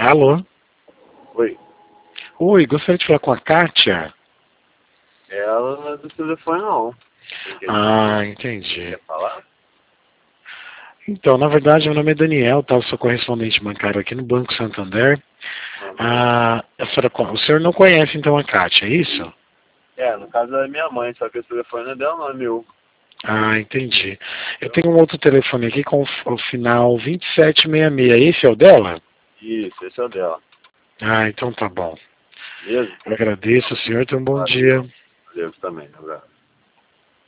Alô? Oi. Oi, gostaria de falar com a Kátia? Ela não é do telefone, não. Ah, entendi. Quer falar? Então, na verdade, meu nome é Daniel, tá? Eu sou correspondente bancário aqui no Banco Santander. Ah, o senhor não conhece, então, a Kátia, é isso? No caso é minha mãe, só que esse telefone é dela, não é meu. Ah, entendi. Eu tenho um outro telefone aqui com o final 2766. Esse é o dela? Isso, esse é o dela. Ah, então tá bom. Beleza? Eu agradeço, o senhor. Tenha um bom Valeu. dia. Valeu também, um abraço.